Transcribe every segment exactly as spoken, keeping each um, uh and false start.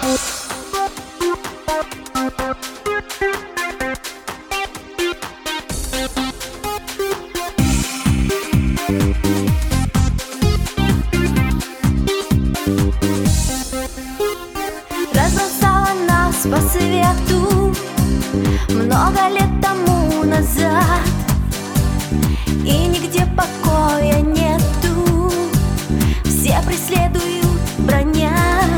Разбросала нас по свету много лет тому назад, и нигде покоя нету, все преследуют, бронят,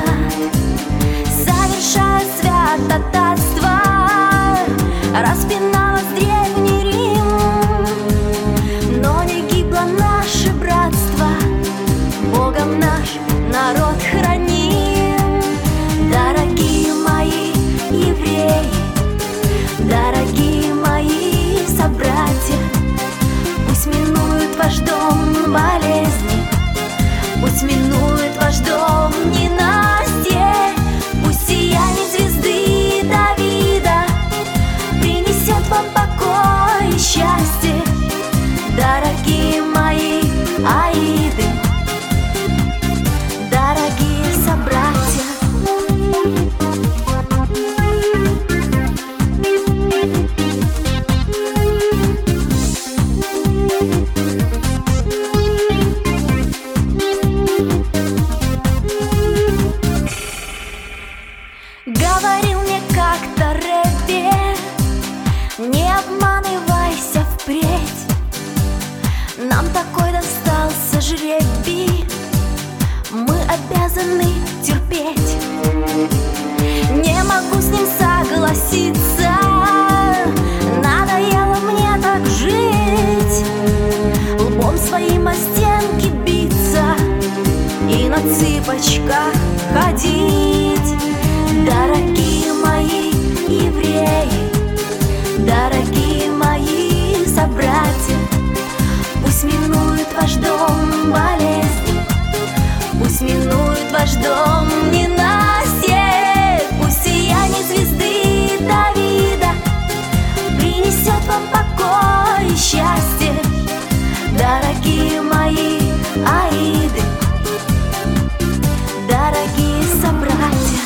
совершая святотатство. Распиналось древний Рим, но не гибло наше братство, Богом наш народ храним. Дорогие мои евреи, дорогие мои собратья, пусть минует ваш дом болезни, пусть минует ваш дом ненастье, пусть сияние звезды Давида принесет вам покой и счастье. Дорогие мои аиды, дорогие собратья, говорил мне как-то Рэбби: не обманывайся впредь, нам такой достался жребий, мы обязаны терпеть. Не могу с ним согласиться, надоело мне так жить, лбом своим о стенки биться и на цыпочках ходить. Дорогие мои евреи, дорогие мои собратья, пусть минует ваш дом болезни, пусть минует ваш дом ненастье, пусть сияние звезды Давида принесет вам покой и счастье. Дорогие мои аиды, дорогие собратья,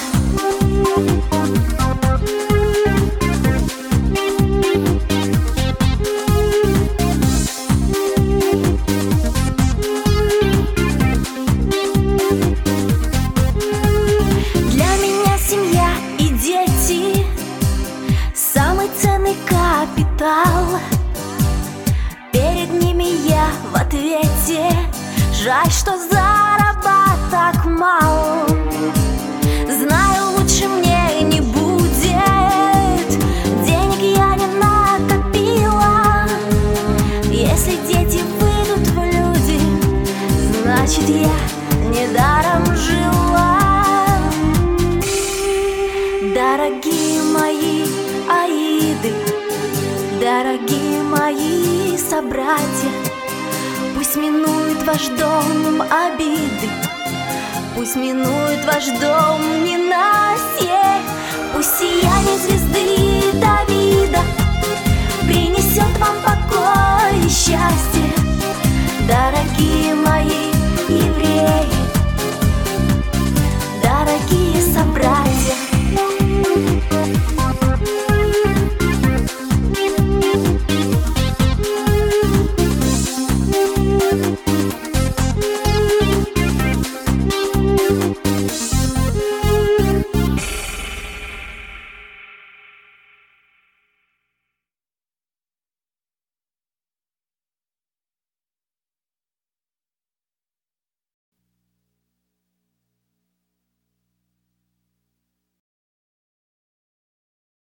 для меня семья и дети самый ценный капитал. Перед ними я в ответе, жаль, что заработок мал. Знаю, лучше мне не будет, денег я не накопила. Если дети выйдут в люди, значит я недаром жила. Дорогие мои аиды, дорогие мои собратья, пусть минует ваш дом обиды, пусть минует ваш дом ненастье, пусть сияние звезды Давида принесет вам покой и счастье. Дорогие мои